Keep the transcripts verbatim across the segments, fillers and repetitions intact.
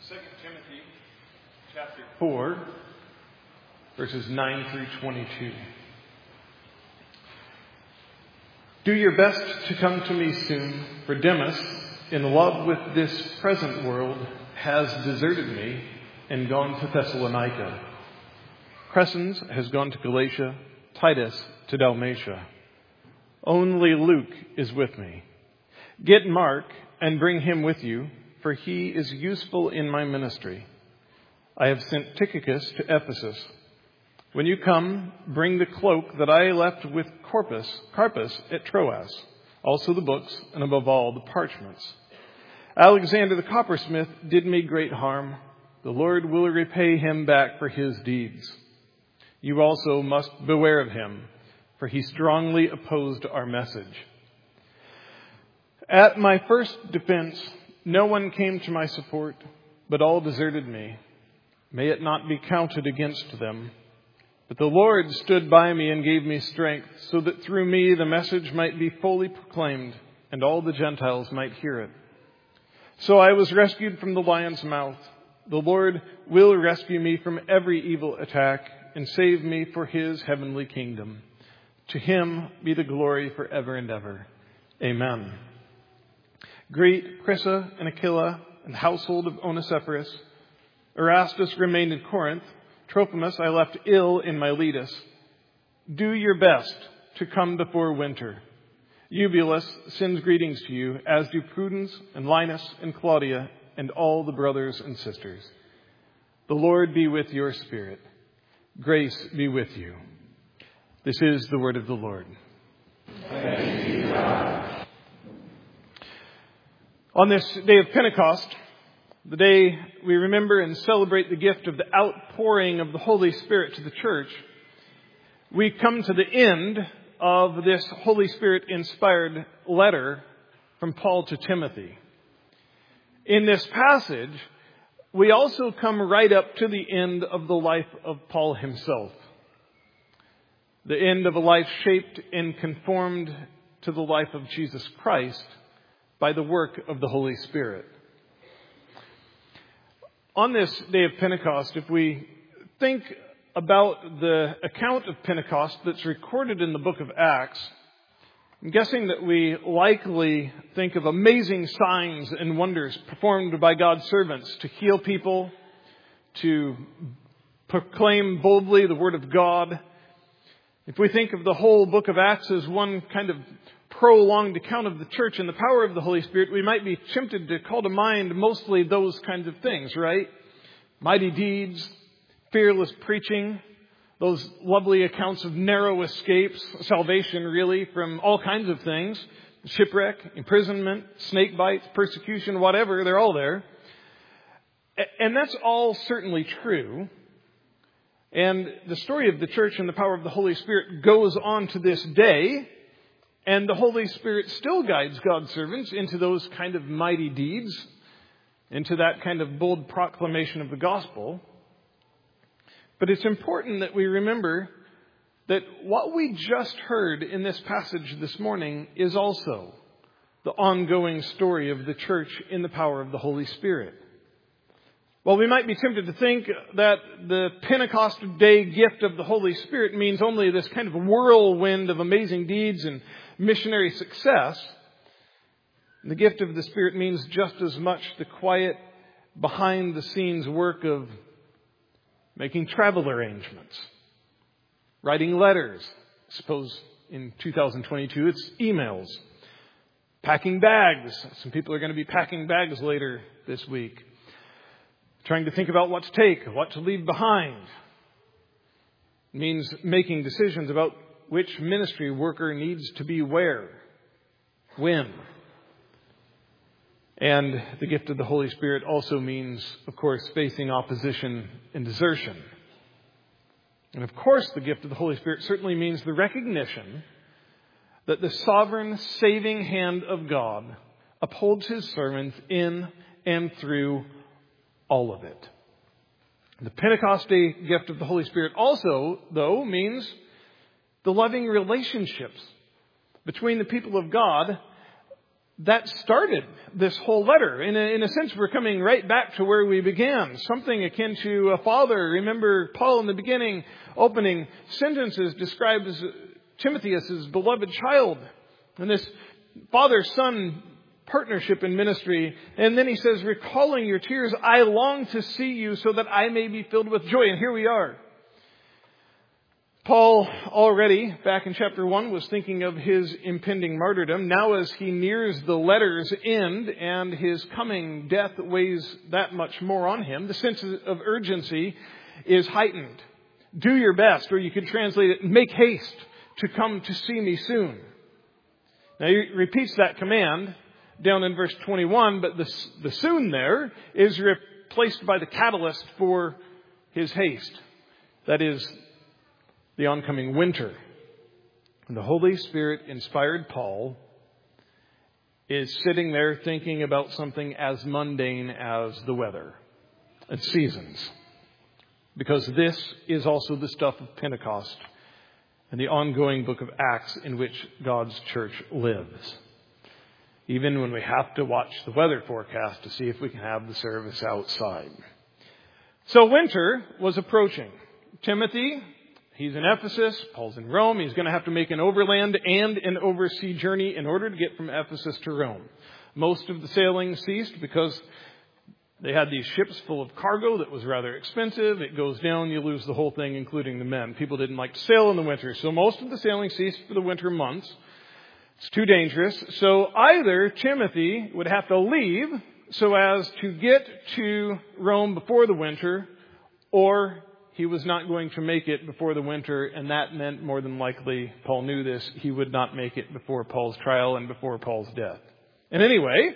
Second Timothy chapter four, verses nine through twenty-two. Do your best to come to me soon, for Demas, in love with this present world, has deserted me and gone to Thessalonica. Crescens has gone to Galatia, Titus to Dalmatia. Only Luke is with me. Get Mark and bring him with you, for he is useful in my ministry. I have sent Tychicus to Ephesus. When you come, bring the cloak that I left with Corpus, Carpus at Troas, also the books, and above all, the parchments. Alexander the coppersmith did me great harm. The Lord will repay him back for his deeds. You also must beware of him, for he strongly opposed our message. At my first defense, no one came to my support, but all deserted me. May it not be counted against them. But the Lord stood by me and gave me strength, so that through me the message might be fully proclaimed, and all the Gentiles might hear it. So I was rescued from the lion's mouth. The Lord will rescue me from every evil attack and save me for his heavenly kingdom. To him be the glory forever and ever. Amen. Greet Prisca and Aquila and the household of Onesiphorus. Erastus remained in Corinth. Trophimus I left ill in Miletus. Do your best to come before winter. Eubulus sends greetings to you, as do Prudence and Linus and Claudia and all the brothers and sisters. The Lord be with your spirit. Grace be with you. This is the word of the Lord. Thanks be to God. On this day of Pentecost, the day we remember and celebrate the gift of the outpouring of the Holy Spirit to the church, we come to the end of this Holy Spirit-inspired letter from Paul to Timothy. In this passage, we also come right up to the end of the life of Paul himself. The end of a life shaped and conformed to the life of Jesus Christ by the work of the Holy Spirit. On this day of Pentecost, if we think about the account of Pentecost that's recorded in the book of Acts, I'm guessing that we likely think of amazing signs and wonders performed by God's servants to heal people, to proclaim boldly the word of God. If we think of the whole book of Acts as one kind of prolonged account of the church and the power of the Holy Spirit, we might be tempted to call to mind mostly those kinds of things, right? Mighty deeds, fearless preaching, those lovely accounts of narrow escapes, salvation really from all kinds of things, shipwreck, imprisonment, snake bites, persecution, whatever, they're all there. And that's all certainly true. And the story of the church and the power of the Holy Spirit goes on to this day. And the Holy Spirit still guides God's servants into those kind of mighty deeds, into that kind of bold proclamation of the gospel. But it's important that we remember that what we just heard in this passage this morning is also the ongoing story of the church in the power of the Holy Spirit. While we might be tempted to think that the Pentecost Day gift of the Holy Spirit means only this kind of whirlwind of amazing deeds and missionary success, the gift of the Spirit means just as much the quiet, behind-the-scenes work of making travel arrangements, writing letters. I suppose in two thousand twenty-two it's emails, packing bags. Some people are going to be packing bags later this week. Trying to think about what to take, what to leave behind. It means making decisions about which ministry worker needs to be where, when. And the gift of the Holy Spirit also means, of course, facing opposition and desertion. And of course, the gift of the Holy Spirit certainly means the recognition that the sovereign saving hand of God upholds his servants in and through all of it. The Pentecost Day gift of the Holy Spirit also, though, means the loving relationships between the people of God that started this whole letter. In a, in a sense, we're coming right back to where we began. Something akin to a father. Remember, Paul in the beginning, opening sentences, describes Timothy as his beloved child. And this father-son partnership in ministry. And then he says, recalling your tears, I long to see you so that I may be filled with joy. And here we are. Paul already, back in chapter one, was thinking of his impending martyrdom. Now as he nears the letter's end and his coming death weighs that much more on him, the sense of urgency is heightened. Do your best, or you could translate it, make haste to come to see me soon. Now he repeats that command down in verse twenty-one, but the, the soon there is replaced by the catalyst for his haste. That is the oncoming winter. And the Holy Spirit inspired Paul is sitting there thinking about something as mundane as the weather and seasons. Because this is also the stuff of Pentecost and the ongoing book of Acts in which God's church lives. Even when we have to watch the weather forecast to see if we can have the service outside. So winter was approaching. Timothy, he's in Ephesus. Paul's in Rome. He's going to have to make an overland and an oversea journey in order to get from Ephesus to Rome. Most of the sailing ceased because they had these ships full of cargo that was rather expensive. It goes down, you lose the whole thing, including the men. People didn't like to sail in the winter. So most of the sailing ceased for the winter months. It's too dangerous. So either Timothy would have to leave so as to get to Rome before the winter, or he was not going to make it before the winter, and that meant more than likely, Paul knew this, he would not make it before Paul's trial and before Paul's death. And anyway,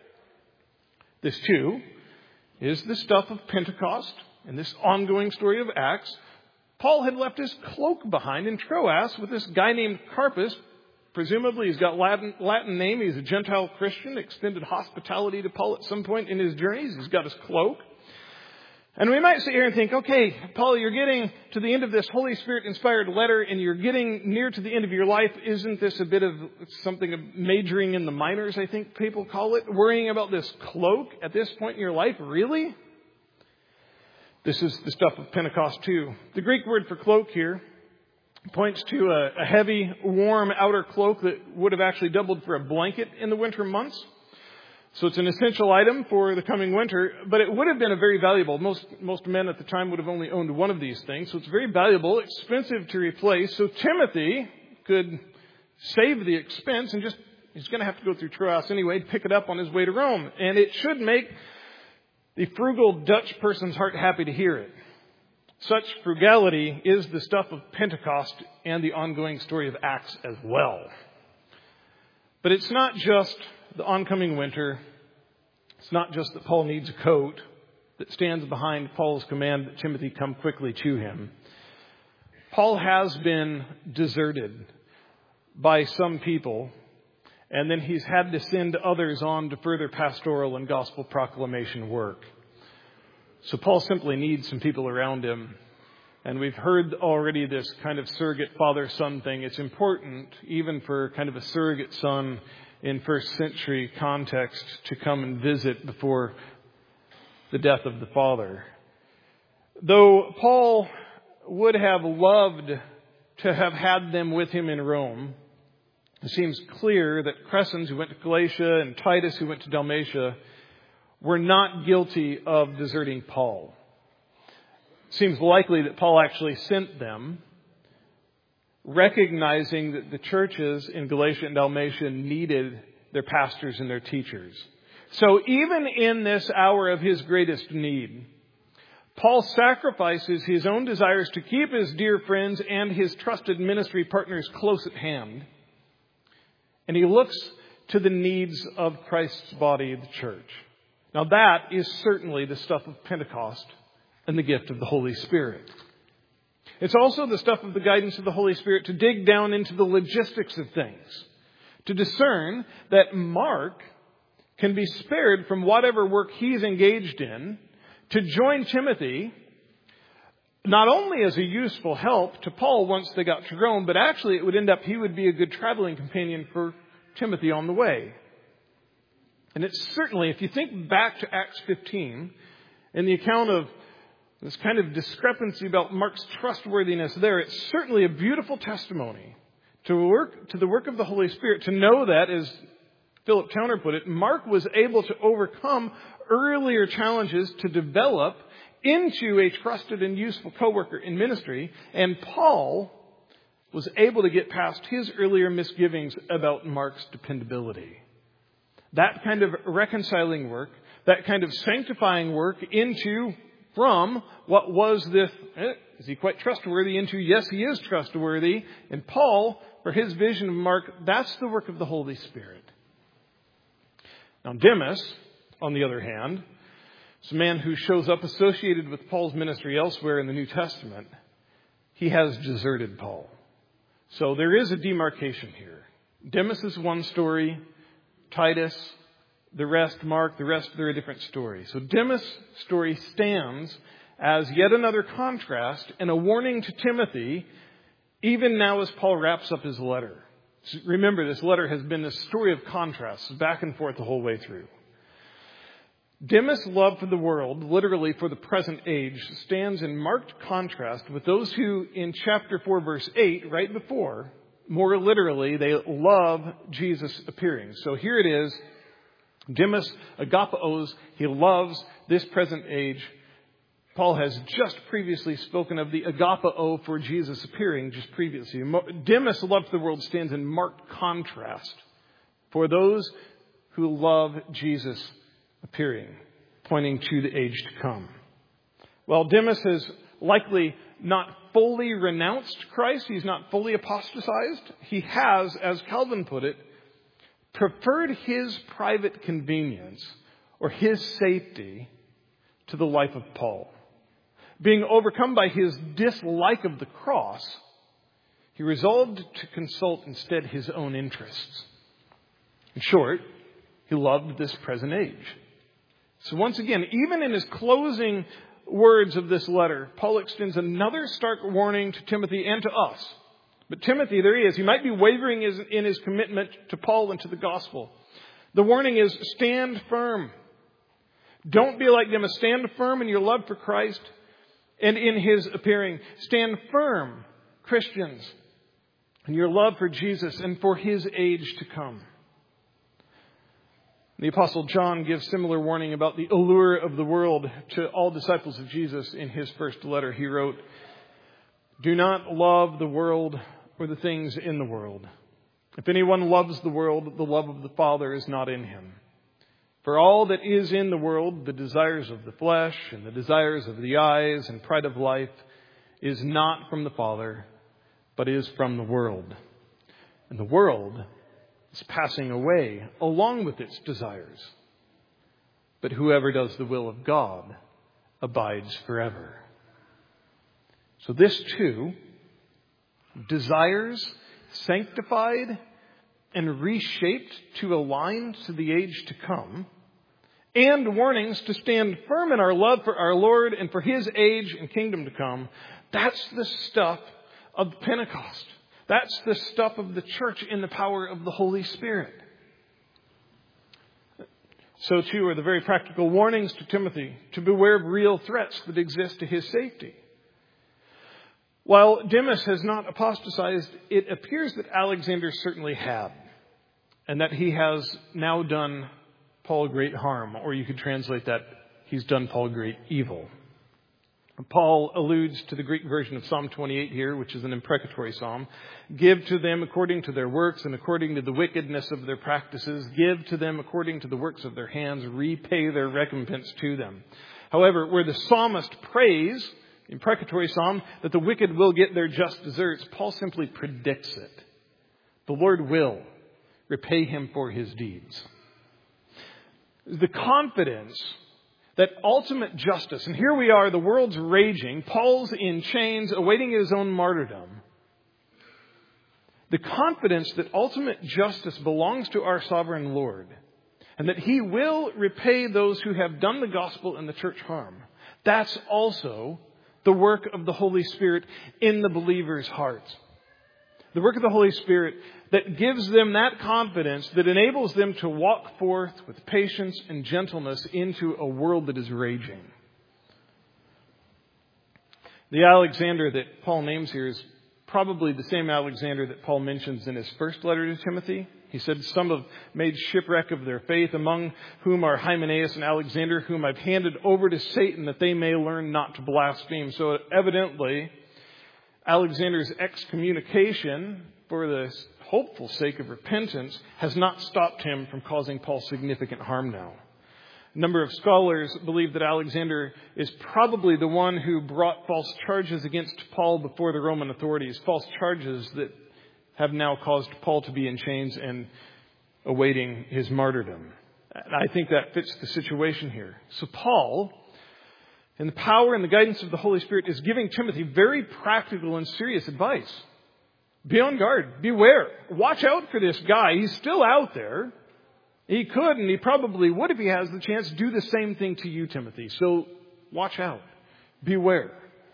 this too is the stuff of Pentecost and this ongoing story of Acts. Paul had left his cloak behind in Troas with this guy named Carpus. Presumably he's got Latin, Latin name. He's a Gentile Christian, extended hospitality to Paul at some point in his journeys. He's got his cloak. And we might sit here and think, okay, Paul, you're getting to the end of this Holy Spirit-inspired letter and you're getting near to the end of your life. Isn't this a bit of something of majoring in the minors, I think people call it? Worrying about this cloak at this point in your life? Really? This is the stuff of Pentecost too. The Greek word for cloak here points to a, a heavy, warm outer cloak that would have actually doubled for a blanket in the winter months. So it's an essential item for the coming winter, but it would have been a very valuable. Most most men at the time would have only owned one of these things. So it's very valuable, expensive to replace. So Timothy could save the expense and just, he's going to have to go through Troas anyway, pick it up on his way to Rome. And it should make the frugal Dutch person's heart happy to hear it. Such frugality is the stuff of Pentecost and the ongoing story of Acts as well. But it's not just the oncoming winter. It's not just that Paul needs a coat that stands behind Paul's command that Timothy come quickly to him. Paul has been deserted by some people, and then he's had to send others on to further pastoral and gospel proclamation work. So Paul simply needs some people around him. And we've heard already this kind of surrogate father-son thing. It's important, even for kind of a surrogate son in first century context, to come and visit before the death of the father. Though Paul would have loved to have had them with him in Rome, it seems clear that Crescens, who went to Galatia, and Titus, who went to Dalmatia, were not guilty of deserting Paul. It seems likely that Paul actually sent them, recognizing that the churches in Galatia and Dalmatia needed their pastors and their teachers. So even in this hour of his greatest need, Paul sacrifices his own desires to keep his dear friends and his trusted ministry partners close at hand. And he looks to the needs of Christ's body, the church. Now that is certainly the stuff of Pentecost and the gift of the Holy Spirit. It's also the stuff of the guidance of the Holy Spirit to dig down into the logistics of things, to discern that Mark can be spared from whatever work he's engaged in to join Timothy, not only as a useful help to Paul once they got to Rome, but actually it would end up he would be a good traveling companion for Timothy on the way. And it's certainly, if you think back to Acts fifteen, in the account of this kind of discrepancy about Mark's trustworthiness there, it's certainly a beautiful testimony to work to the work of the Holy Spirit, to know that, as Philip Towner put it, Mark was able to overcome earlier challenges to develop into a trusted and useful co-worker in ministry, and Paul was able to get past his earlier misgivings about Mark's dependability. That kind of reconciling work, that kind of sanctifying work into, from what was this, eh, is he quite trustworthy, into, yes, he is trustworthy. And Paul, for his vision of Mark, that's the work of the Holy Spirit. Now, Demas, on the other hand, is a man who shows up associated with Paul's ministry elsewhere in the New Testament. He has deserted Paul. So there is a demarcation here. Demas is one story. Titus, the rest, Mark, the rest, they're a different story. So Demas' story stands as yet another contrast and a warning to Timothy, even now as Paul wraps up his letter. So remember, this letter has been a story of contrasts, back and forth the whole way through. Demas' love for the world, literally for the present age, stands in marked contrast with those who, in chapter four, verse eight, right before, more literally, they love Jesus appearing. So here it is. Demas agapeos. He loves this present age. Paul has just previously spoken of the agapeo for Jesus appearing just previously. Demas' love for the world stands in marked contrast for those who love Jesus appearing, pointing to the age to come. While Demas has likely not fully renounced Christ, he's not fully apostatized, he has, as Calvin put it, preferred his private convenience or his safety to the life of Paul. Being overcome by his dislike of the cross, he resolved to consult instead his own interests. In short, he loved this present age. So once again, even in his closing words of this letter, Paul extends another stark warning to Timothy and to us. But Timothy, there he is. He might be wavering in his commitment to Paul and to the gospel. The warning is, stand firm. Don't be like Demas. Stand firm in your love for Christ and in his appearing. Stand firm, Christians, in your love for Jesus and for his age to come. The Apostle John gives similar warning about the allure of the world to all disciples of Jesus in his first letter. He wrote, "Do not love the world or the things in the world. If anyone loves the world, the love of the Father is not in him. For all that is in the world, the desires of the flesh and the desires of the eyes and pride of life, is not from the Father, but is from the world. And the world is passing away along with its desires. But whoever does the will of God abides forever." So this too, desires sanctified and reshaped to align to the age to come, and warnings to stand firm in our love for our Lord and for his age and kingdom to come, that's the stuff of Pentecost. That's the stuff of the church in the power of the Holy Spirit. So too are the very practical warnings to Timothy to beware of real threats that exist to his safety. While Demas has not apostatized, it appears that Alexander certainly had, and that he has now done Paul great harm, or you could translate that, he's done Paul great evil. Paul alludes to the Greek version of Psalm twenty-eight here, which is an imprecatory psalm. Give to them according to their works and according to the wickedness of their practices. Give to them according to the works of their hands. Repay their recompense to them. However, where the psalmist prays, imprecatory psalm, that the wicked will get their just deserts, Paul simply predicts it. The Lord will repay him for his deeds. The confidence that ultimate justice, and here we are, the world's raging, Paul's in chains, awaiting his own martyrdom. The confidence that ultimate justice belongs to our sovereign Lord, and that he will repay those who have done the gospel and the church harm. That's also the work of the Holy Spirit in the believer's hearts. The work of the Holy Spirit that gives them that confidence that enables them to walk forth with patience and gentleness into a world that is raging. The Alexander that Paul names here is probably the same Alexander that Paul mentions in his first letter to Timothy. He said, some have made shipwreck of their faith, among whom are Hymenaeus and Alexander, whom I've handed over to Satan that they may learn not to blaspheme. So evidently, Alexander's excommunication for the hopeful sake of repentance has not stopped him from causing Paul significant harm now. A number of scholars believe that Alexander is probably the one who brought false charges against Paul before the Roman authorities, false charges that have now caused Paul to be in chains and awaiting his martyrdom. And I think that fits the situation here. So Paul, in the power and the guidance of the Holy Spirit, is giving Timothy very practical and serious advice. Be on guard. Beware. Watch out for this guy. He's still out there. He could, and he probably would if he has the chance, do the same thing to you, Timothy. So watch out. Beware.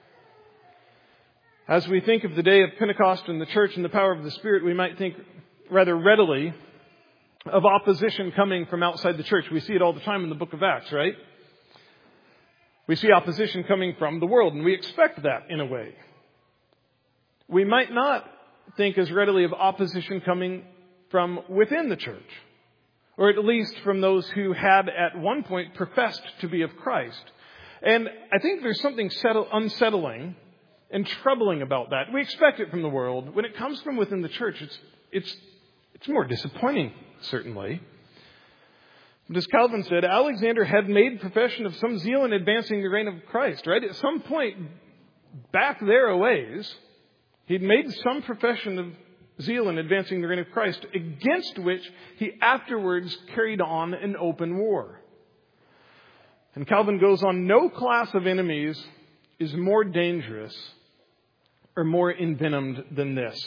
As we think of the day of Pentecost and the church and the power of the Spirit, we might think rather readily of opposition coming from outside the church. We see it all the time in the book of Acts, right? We see opposition coming from the world, and we expect that in a way. We might not think as readily of opposition coming from within the church, or at least from those who had at one point professed to be of Christ. And I think there's something settle, unsettling and troubling about that. We expect it from the world. When it comes from within the church, it's it's it's more disappointing, certainly. But as Calvin said, Alexander had made profession of some zeal in advancing the reign of Christ, right? At some point back there a ways, he'd made some profession of zeal in advancing the reign of Christ, against which he afterwards carried on an open war. And Calvin goes on, no class of enemies is more dangerous or more envenomed than this.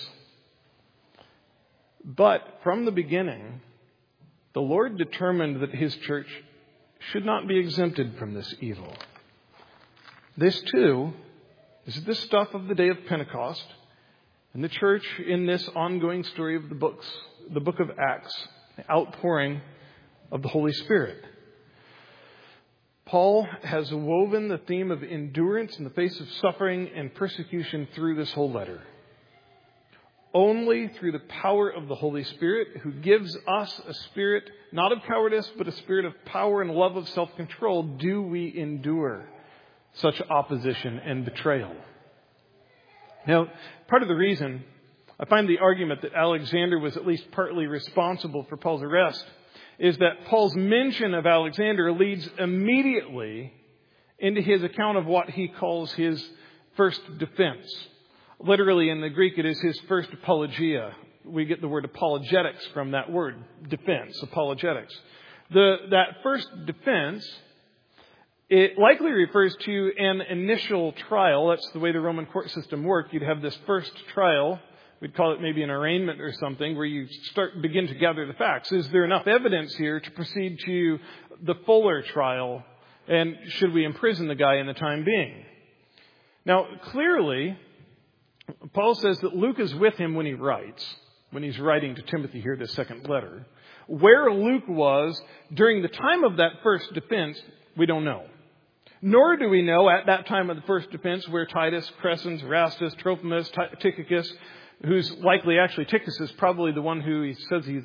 But from the beginning, the Lord determined that his church should not be exempted from this evil. This too is the stuff of the day of Pentecost, and the church in this ongoing story of the books, the book of Acts, the outpouring of the Holy Spirit. Paul has woven the theme of endurance in the face of suffering and persecution through this whole letter. Only through the power of the Holy Spirit, who gives us a spirit not of cowardice, but a spirit of power and love of self-control, do we endure such opposition and betrayal. Now, part of the reason I find the argument that Alexander was at least partly responsible for Paul's arrest is that Paul's mention of Alexander leads immediately into his account of what he calls his first defense. Literally in the Greek, it is his first apologia. We get the word apologetics from that word, defense, apologetics. The, that first defense, it likely refers to an initial trial. That's the way the Roman court system worked. You'd have this first trial. We'd call it maybe an arraignment or something, where you start begin to gather the facts. Is there enough evidence here to proceed to the fuller trial? And should we imprison the guy in the time being? Now, clearly, Paul says that Luke is with him when he writes, when he's writing to Timothy here, this second letter. Where Luke was during the time of that first defense, we don't know. Nor do we know at that time of the first defense where Titus, Crescens, Erastus, Trophimus, Tychicus, who's likely actually Tychicus is probably the one who he says he's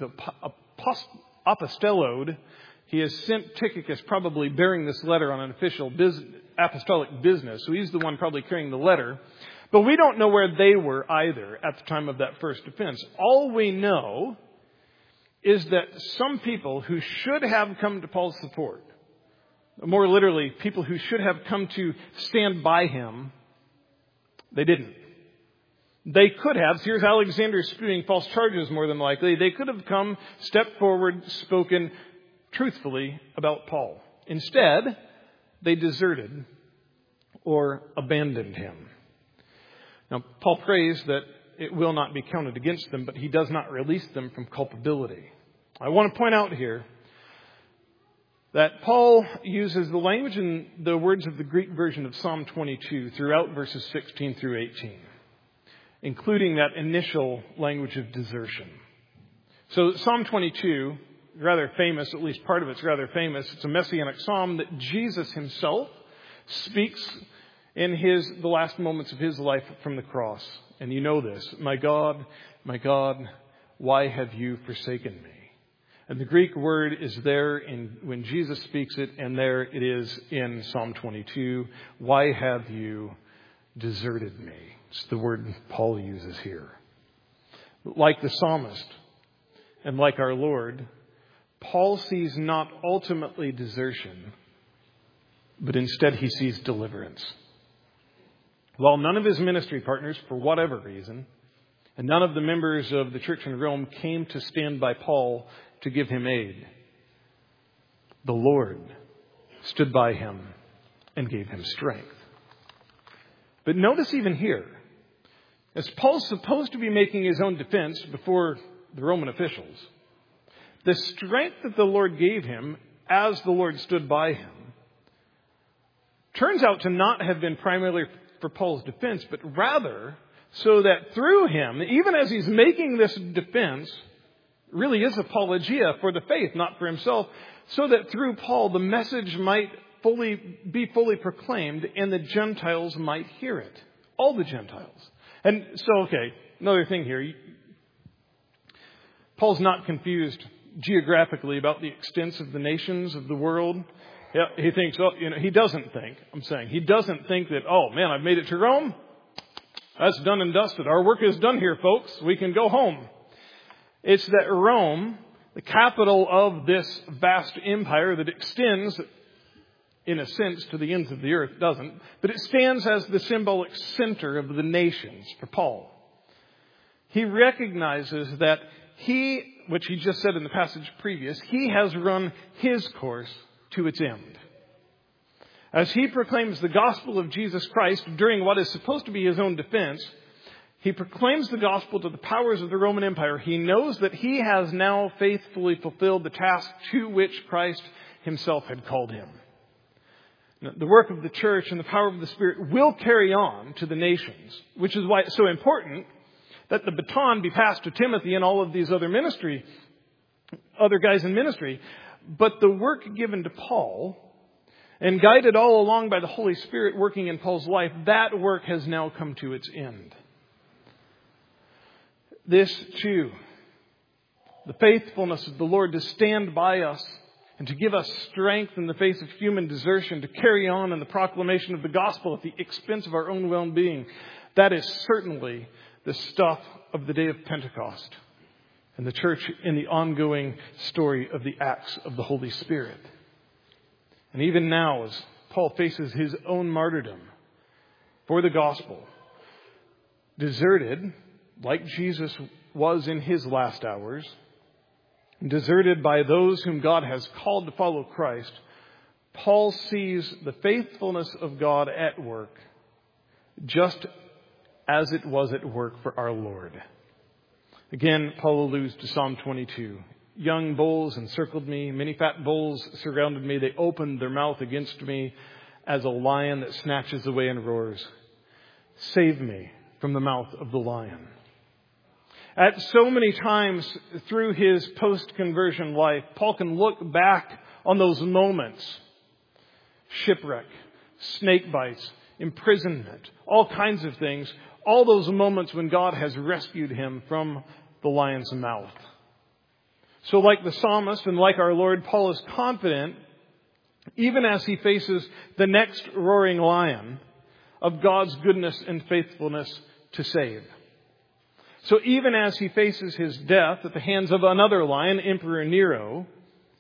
apostelloed. He has sent Tychicus probably bearing this letter on an official business, apostolic business. So he's the one probably carrying the letter. But we don't know where they were either at the time of that first defense. All we know is that some people who should have come to Paul's support, more literally, people who should have come to stand by him, they didn't. They could have. Here's Alexander spewing false charges more than likely. They could have come, stepped forward, spoken truthfully about Paul. Instead, they deserted or abandoned him. Now, Paul prays that it will not be counted against them, but he does not release them from culpability. I want to point out here that Paul uses the language and the words of the Greek version of Psalm twenty-two throughout verses sixteen through eighteen. including that initial language of desertion. So Psalm twenty-two, rather famous, at least part of it's rather famous. It's a messianic psalm that Jesus himself speaks in his the last moments of his life from the cross. And you know this, my God, my God, why have you forsaken me? And the Greek word is there in when Jesus speaks it, and there it is in Psalm twenty-two. Why have you deserted me? It's the word Paul uses here. Like the psalmist and like our Lord, Paul sees not ultimately desertion, but instead he sees deliverance. While none of his ministry partners, for whatever reason, and none of the members of the church in Rome came to stand by Paul to give him aid, the Lord stood by him and gave him strength. But notice even here, as Paul's supposed to be making his own defense before the Roman officials, the strength that the Lord gave him as the Lord stood by him turns out to not have been primarily for Paul's defense, but rather so that through him, even as he's making this defense, really is apologia for the faith, not for himself, so that through Paul the message might fully be fully proclaimed and the Gentiles might hear it. All the Gentiles. And so, okay, another thing here. Paul's not confused geographically about the extents of the nations of the world. Yeah, he thinks, oh, you know, he doesn't think, I'm saying, he doesn't think that, oh man, I've made it to Rome. That's done and dusted. Our work is done here, folks. We can go home. It's that Rome, the capital of this vast empire that extends, in a sense, to the ends of the earth, doesn't, but it stands as the symbolic center of the nations for Paul. He recognizes that he, which he just said in the passage previous, he has run his course to its end. As he proclaims the gospel of Jesus Christ during what is supposed to be his own defense, he proclaims the gospel to the powers of the Roman Empire. He knows that he has now faithfully fulfilled the task to which Christ himself had called him. Now, the work of the church and the power of the Spirit will carry on to the nations, which is why it's so important that the baton be passed to Timothy and all of these other ministry, other guys in ministry. But the work given to Paul, and guided all along by the Holy Spirit working in Paul's life, that work has now come to its end. This too, the faithfulness of the Lord to stand by us and to give us strength in the face of human desertion, to carry on in the proclamation of the gospel at the expense of our own well-being, that is certainly the stuff of the day of Pentecost and the church in the ongoing story of the acts of the Holy Spirit. And even now, as Paul faces his own martyrdom for the gospel, deserted, like Jesus was in his last hours, deserted by those whom God has called to follow Christ, Paul sees the faithfulness of God at work just as it was at work for our Lord. Again, Paul alludes to Psalm twenty-two. Young bulls encircled me. Many fat bulls surrounded me. They opened their mouth against me as a lion that snatches away and roars. Save me from the mouth of the lion. At so many times through his post-conversion life, Paul can look back on those moments. Shipwreck, snake bites, imprisonment, all kinds of things. All those moments when God has rescued him from the lion's mouth. So like the psalmist and like our Lord, Paul is confident, even as he faces the next roaring lion, of God's goodness and faithfulness to save. So even as he faces his death at the hands of another lion, Emperor Nero,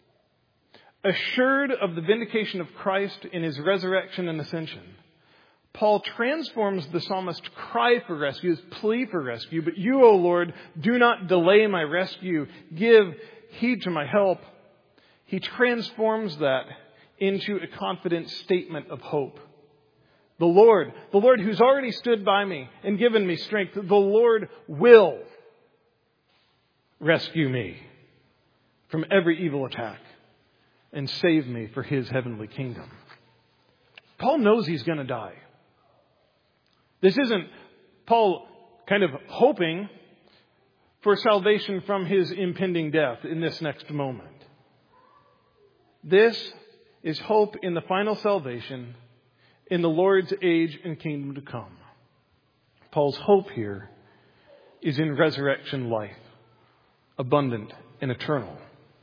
assured of the vindication of Christ in his resurrection and ascension, Paul transforms the psalmist's cry for rescue, his plea for rescue. But you, O Lord, do not delay my rescue. Give heed to my help. He transforms that into a confident statement of hope. The Lord, the Lord who's already stood by me and given me strength, the Lord will rescue me from every evil attack and save me for his heavenly kingdom. Paul knows he's going to die. This isn't Paul kind of hoping for salvation from his impending death in this next moment. This is hope in the final salvation in the Lord's age and kingdom to come. Paul's hope here is in resurrection life, abundant and eternal.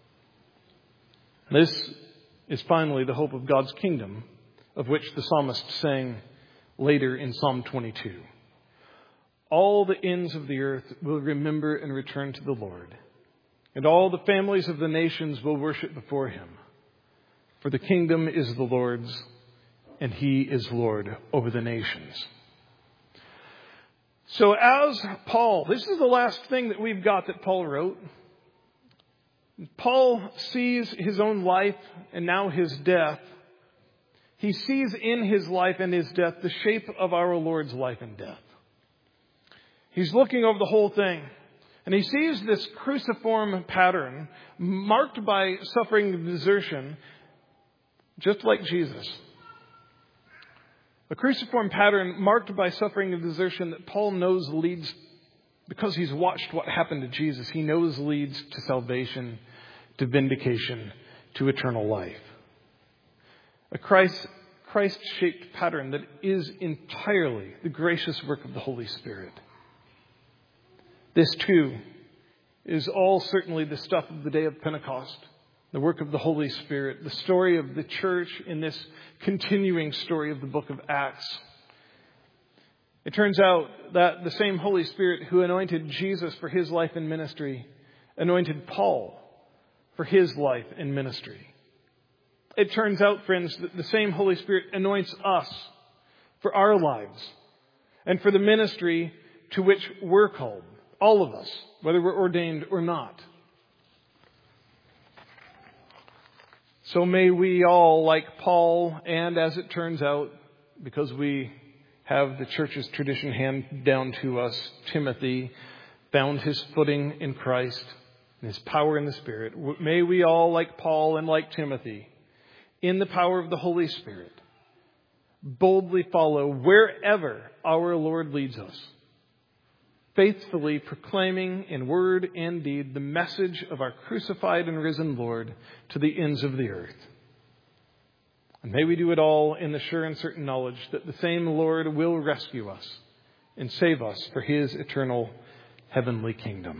This is finally the hope of God's kingdom, of which the psalmist sang later in Psalm twenty-two. All the ends of the earth will remember and return to the Lord, and all the families of the nations will worship before him. For the kingdom is the Lord's, and he is Lord over the nations. So as Paul, this is the last thing that we've got that Paul wrote. Paul sees his own life and now his death. He sees in his life and his death the shape of our Lord's life and death. He's looking over the whole thing, and he sees this cruciform pattern marked by suffering and desertion, just like Jesus. A cruciform pattern marked by suffering and desertion that Paul knows leads, because he's watched what happened to Jesus, he knows leads to salvation, to vindication, to eternal life. A Christ, Christ-shaped pattern that is entirely the gracious work of the Holy Spirit. This, too, is all certainly the stuff of the day of Pentecost, the work of the Holy Spirit, the story of the church in this continuing story of the book of Acts. It turns out that the same Holy Spirit who anointed Jesus for his life and ministry anointed Paul for his life and ministry. It turns out, friends, that the same Holy Spirit anoints us for our lives and for the ministry to which we're called. All of us, whether we're ordained or not. So may we all, like Paul, and as it turns out, because we have the church's tradition handed down to us, Timothy found his footing in Christ and his power in the Spirit. May we all, like Paul and like Timothy, in the power of the Holy Spirit, boldly follow wherever our Lord leads us, faithfully proclaiming in word and deed the message of our crucified and risen Lord to the ends of the earth. And may we do it all in the sure and certain knowledge that the same Lord will rescue us and save us for his eternal heavenly kingdom.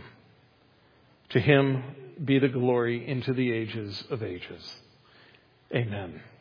To him be the glory into the ages of ages. Amen.